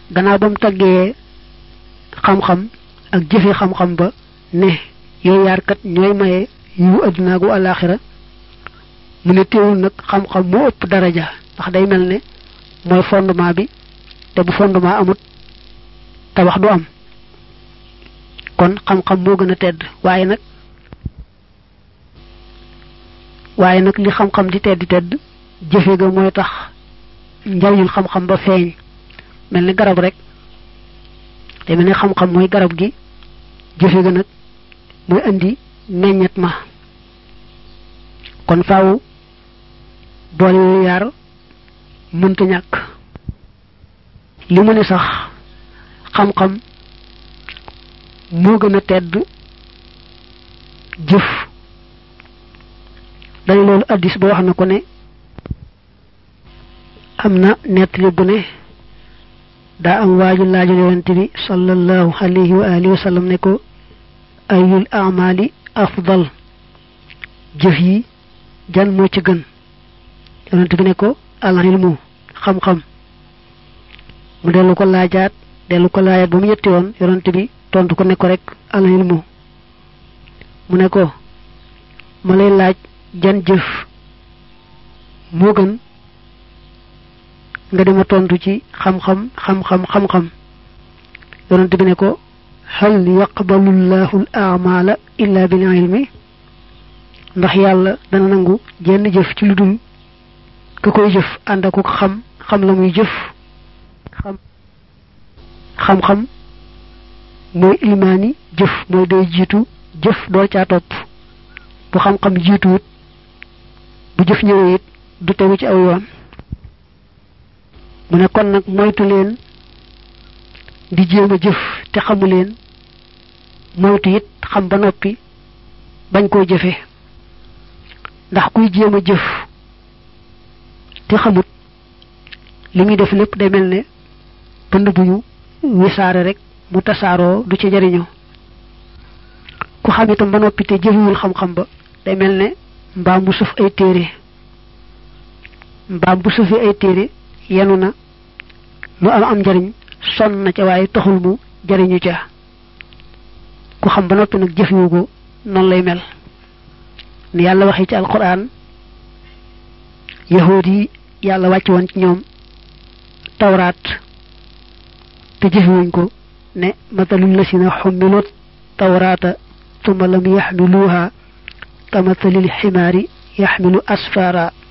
gannaaw bam taggee xam-xam ak jëfe xam-xam ba ne yow yaar kat ñooy maye yu àdduna gu alaxira mu ne teewul nag xam-xam moo ëpp daraja ndax day mel ne mooy fondement bi te bu fondement amut tabax du am kon xam-xam moo gën a tedd waaye nag li xam-xam di tedd jëfe ga mooy tax njariñul xam-xam ba feeñ mel ni garab rek te mel ni xam-xam mooy garab gi jëfe ga nag mooy andi meññet ma kon faaw boole yooyu yaar mënta ñàkk li mu ne sax xam-xam moo gën a tedd jëf dañ loolu addis ba wax na ko ne am na nettali bu ne daa am waaju laajal yonent bi sallallahu alayhi wa alihi wa sallam ne ko ayul a'mali afdal jëf yi jan moo ci gën yonent bi ne ko al ilmu xam-xam mu dellu ko laajaat ba mu yetti yoon yonent bi tontu ko ne ko rek al ilmu mu ne ko ma lay laaj jan jëf moo gën nga dema tontu ci xam-xam yonent bi ne ko hal yaqbalu llahu al a'mala illa bil ilmi ndax yàlla dana nangu jenn jëf ci lu dul ka koy jëf ànd ak xam la muy jëf xam-xam mooy ilmaani jëf mooy day jiitu jëf door caa topp bu xam-xam jiituwut bu jëf ñëwee it du tegu ci aw yoon mu ne kon nag moytu leen di jéem a jëf te xamu leen moytu it xam ba noppi bañ koo jëfe ndax kuy jéem a jëf te xamut li muy def lépp day mel ne pënd bu ñu wisaare rek mu tasaaroo du ci jariñoo ku xam itam ba noppi te jëfewul xam-xam ba day mel ne mbaam bu sëf ay téere yenu na lu am njariñ sonn na ca waaye taxul mu jariñu ca ku xam ba noppi nag jëfewu ko noonu lay mel ni yàlla waxee ci alquran yahuud yi yàlla wàcc woon ci ñoom tawraat te jëfewuñ ko ne matalul lasina xummilut tawraata ثم لم يحملوها كمثل الحمار يحمل أسفارا